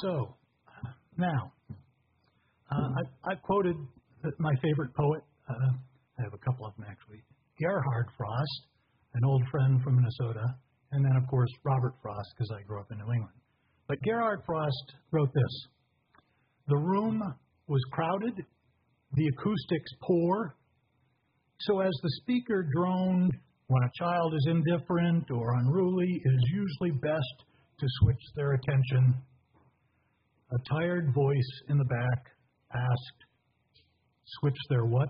So, now, I quoted my favorite poet. I have a couple of them, actually. Gerhard Frost, an old friend from Minnesota, and then, of course, Robert Frost, because I grew up in New England. But Gerhard Frost wrote this: "The room was crowded, the acoustics poor, so as the speaker droned, when a child is indifferent or unruly, it is usually best to switch their attention. A tired voice in the back asked, switch their what?"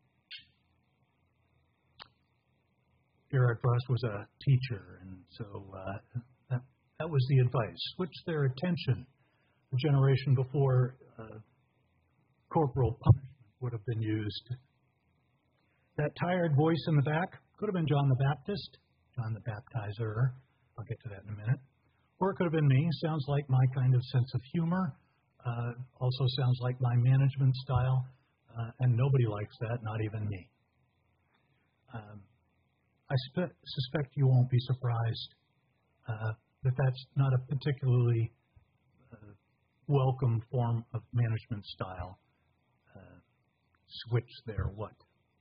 Gerhard Frost was a teacher, and so that was the advice. Switch their attention. The generation before corporal punishment would have been used. That tired voice in the back could have been John the Baptist, John the Baptizer. I'll get to that in a minute. Or it could have been me. Sounds like my kind of sense of humor. Also sounds like my management style. And nobody likes that, not even me. I suspect you won't be surprised that that's not a particularly welcome form of management style. Switch their what?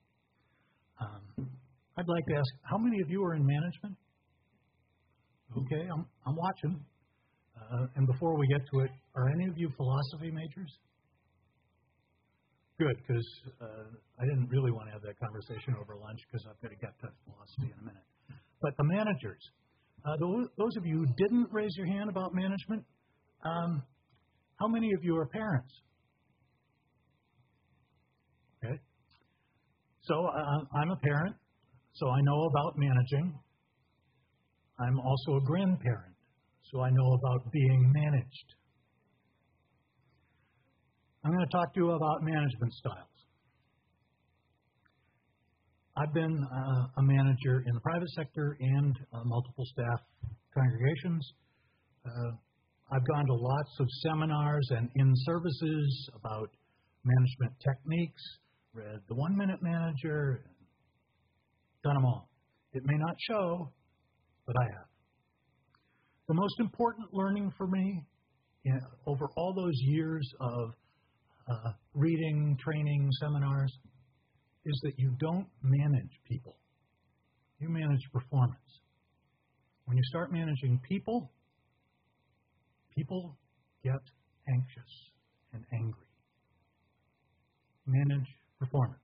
I'd like to ask, how many of you are in management? Okay, I'm watching. And before we get to it, are any of you philosophy majors? Good, because I didn't really want to have that conversation over lunch because I've got to get to philosophy in a minute. But the managers, those of you who didn't raise your hand about management, how many of you are parents? Okay. So I'm a parent, so I know about managing. I'm also a grandparent, so I know about being managed. I'm going to talk to you about management styles. I've been a manager in the private sector and multiple staff congregations. I've gone to lots of seminars and in-services about management techniques, read The 1 Minute Manager, done them all. It may not show, but I have. The most important learning for me over all those years of reading, training, seminars, is that you don't manage people. You manage performance. When you start managing people, people get anxious and angry. Manage performance.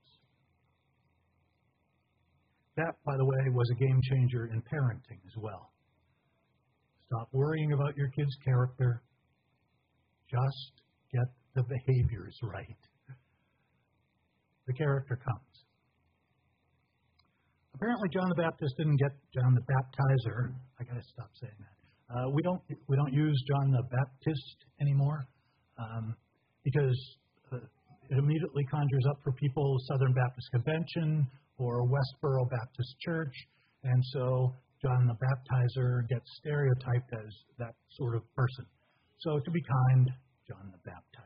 That, by the way, was a game changer in parenting as well. Stop worrying about your kid's character. Just get the behaviors right. The character comes. Apparently, John the Baptist didn't get John the Baptizer. I got to stop saying that. We don't use John the Baptist anymore because it immediately conjures up for people Southern Baptist Convention or Westboro Baptist Church, and so John the Baptizer gets stereotyped as that sort of person. So to be kind, John the Baptizer.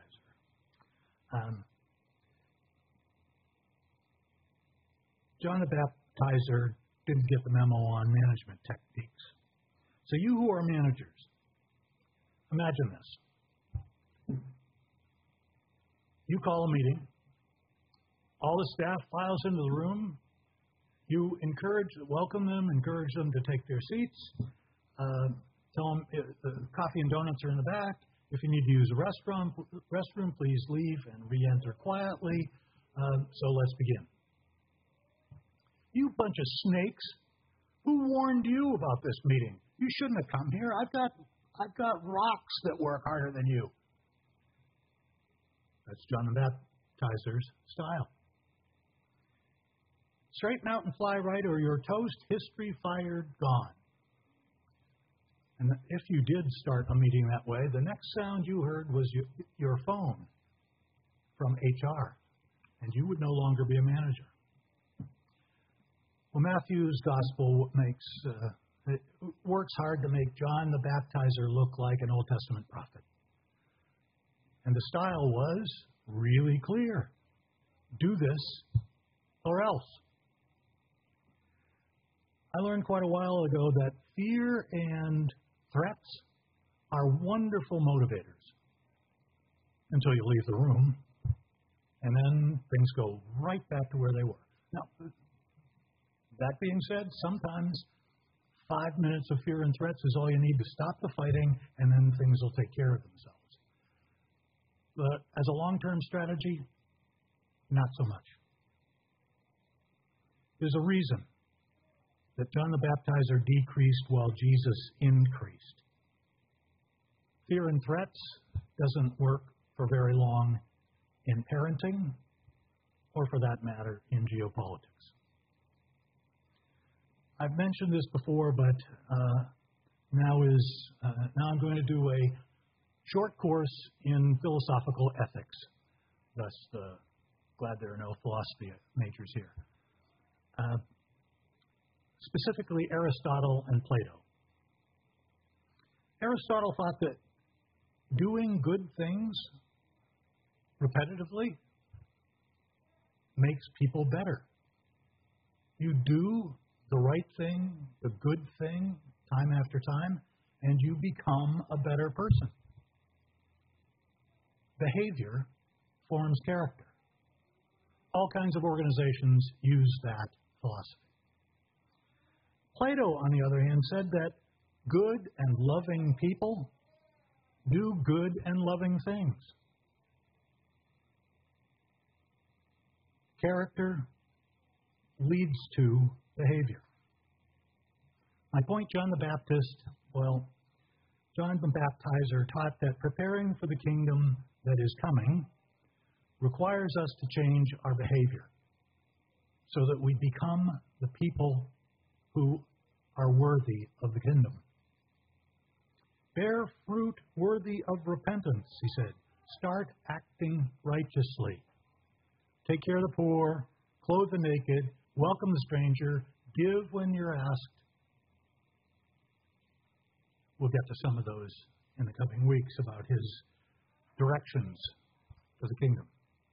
John the Baptizer didn't get the memo on management techniques. So you who are managers, imagine this. You call a meeting. All the staff files into the room. You welcome them, encourage them to take their seats. Tell them the coffee and donuts are in the back. If you need to use a restroom, please leave and re-enter quietly. So let's begin. You bunch of snakes! Who warned you about this meeting? You shouldn't have come here. I've got rocks that work harder than you. That's John the Baptizer's style. Straighten out and fly right, or you're toast, history fired, gone. And if you did start a meeting that way, the next sound you heard was your phone from HR, and you would no longer be a manager. Well, Matthew's gospel works hard to make John the Baptizer look like an Old Testament prophet. And the style was really clear. Do this or else. I learned quite a while ago that fear and threats are wonderful motivators. until you leave the room, and then things go right back to where they were. Now, that being said, sometimes 5 minutes of fear and threats is all you need to stop the fighting, and then things will take care of themselves. But as a long-term strategy, not so much. There's a reason that John the Baptizer decreased while Jesus increased. Fear and threats doesn't work for very long in parenting, or for that matter, in geopolitics. I've mentioned this before, but now I'm going to do a short course in philosophical ethics. Thus, glad there are no philosophy majors here. Specifically, Aristotle and Plato. Aristotle thought that doing good things repetitively makes people better. You do the right thing, the good thing, time after time, and you become a better person. Behavior forms character. All kinds of organizations use that philosophy. Plato, on the other hand, said that good and loving people do good and loving things. Character leads to behavior. My point, John the Baptizer taught that preparing for the kingdom that is coming requires us to change our behavior so that we become the people who are worthy of the kingdom. Bear fruit worthy of repentance, he said. Start acting righteously. Take care of the poor, clothe the naked, welcome the stranger, give when you're asked. We'll get to some of those in the coming weeks about his directions for the kingdom.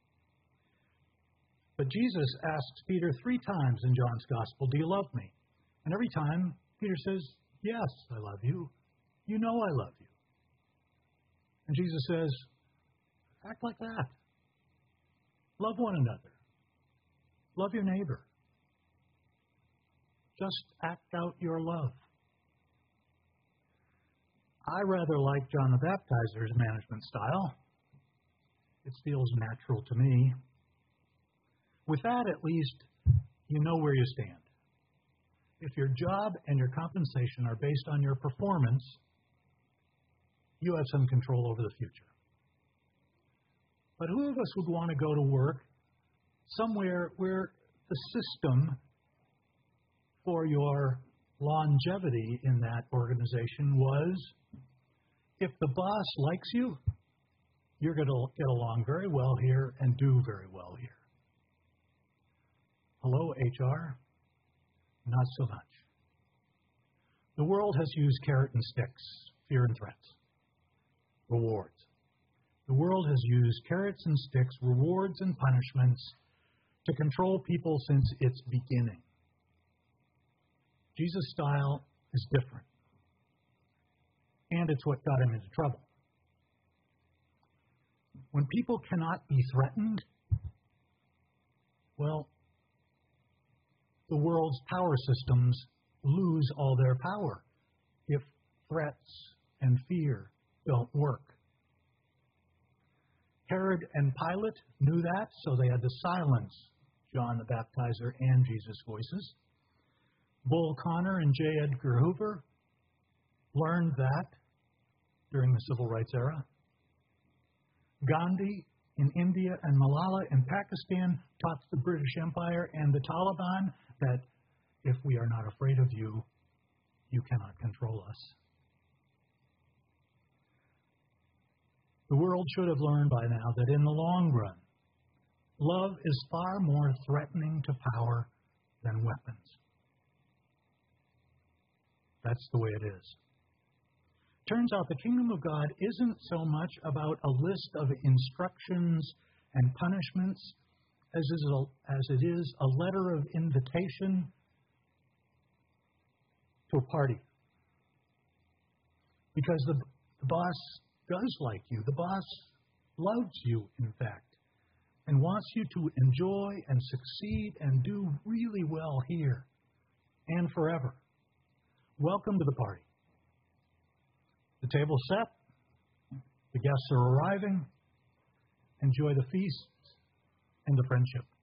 But Jesus asks Peter 3 times in John's Gospel, do you love me? And every time, Peter says, yes, I love you. You know I love you. And Jesus says, act like that. Love one another. Love your neighbor. Just act out your love. I rather like John the Baptizer's management style. It feels natural to me. With that, at least, you know where you stand. If your job and your compensation are based on your performance, you have some control over the future. But who of us would want to go to work somewhere where the system for your longevity in that organization was, if the boss likes you, you're going to get along very well here and do very well here. Hello, HR? Not so much. The world has used carrot and sticks, fear and threats, rewards. The world has used carrots and sticks, rewards and punishments to control people since its beginning. Jesus' style is different, and it's what got him into trouble. When people cannot be threatened, well, the world's power systems lose all their power if threats and fear don't work. Herod and Pilate knew that, so they had to silence John the Baptizer and Jesus' voices. Bull Connor and J. Edgar Hoover learned that during the Civil Rights era. Gandhi in India and Malala in Pakistan taught the British Empire and the Taliban that if we are not afraid of you, you cannot control us. The world should have learned by now that in the long run, love is far more threatening to power than weapons. That's the way it is. Turns out the kingdom of God isn't so much about a list of instructions and punishments as it is a letter of invitation to a party. Because the boss does like you. The boss loves you, in fact, and wants you to enjoy and succeed and do really well here and forever. Welcome to the party. The table's set. The guests are arriving. Enjoy the feast and the friendship.